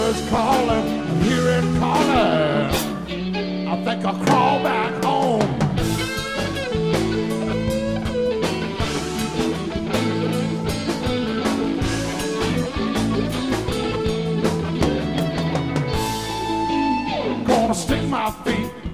is calling, I hear it calling. I think I'll crawl back home. Gonna stick my feet